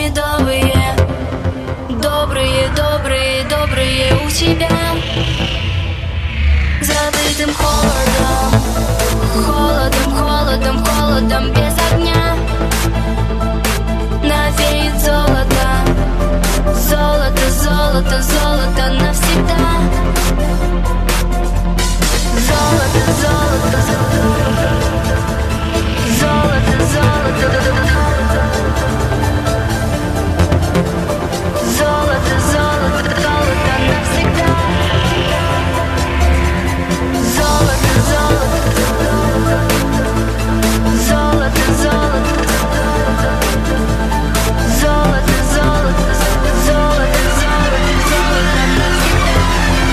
медовые, добрые, добрые, добрые у тебя. Забытым холодом, холодом, холодом, холодом без огня навеет золото, золото, золото, золото навсегда. Золото, золото, золото, золото, золото, золото, золото навсегда. Золото, золото, золото, золото, золото, золото, золото, золото навсегда.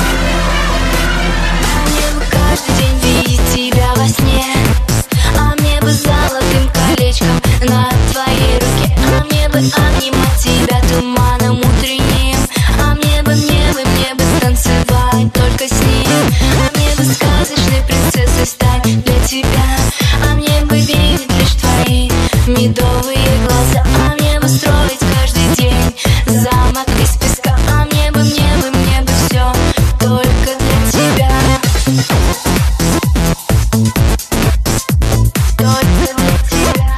Мне бы каждый день видеть тебя во сне, а мне бы золотым колечком на твоей руке, а мне бы обнимать тебя туманом утренним, а мне бы станцевать только с ним, а мне бы сказочной принцессой стать для тебя, а мне бы видеть лишь твои медовые глаза, а мне бы строить каждый день замок из песка, а мне бы все только для тебя. Только для тебя.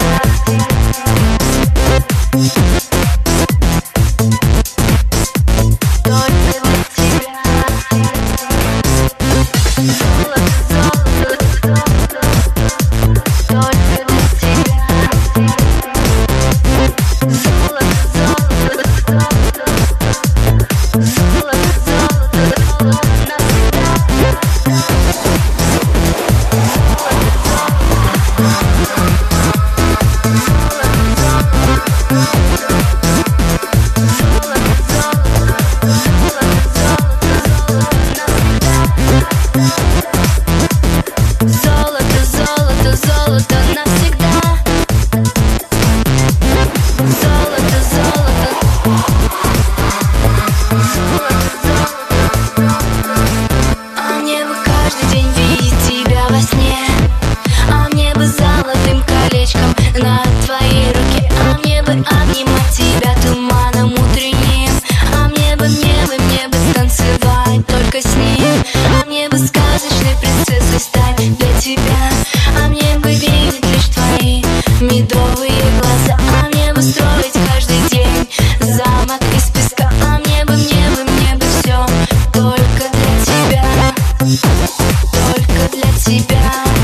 Только для тебя. Золото, золото, только для тебя. Золото, золото, золото, золото навсегда. Золото, золото, золото навсегда. Золото, золото, а мне бы каждый день видеть тебя во сне, а мне бы золотым колечком на твоей руке, а мне бы обнимать тебя туманом утренним, а мне бы станцевать только с ним, а мне бы сказочной принцессой стать для тебя, а мне бы видеть лишь твои медовые глаза, а мне бы строить каждый день замок из песка, а мне бы все только для тебя, только для тебя.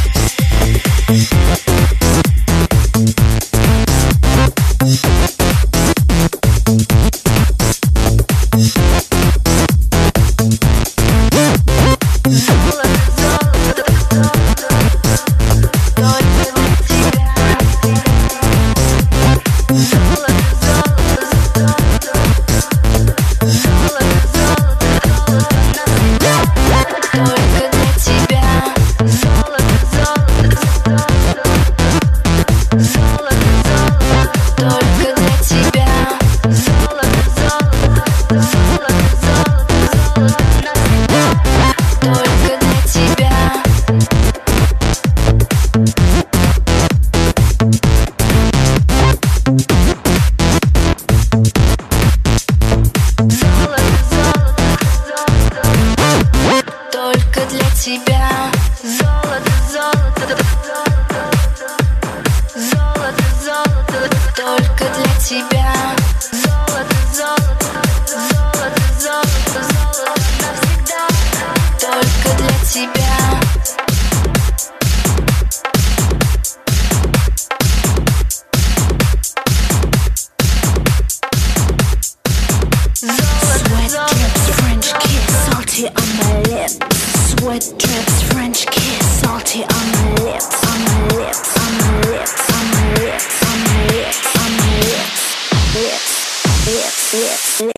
Только для тебя. Золото, золото, золото, золото, только для тебя.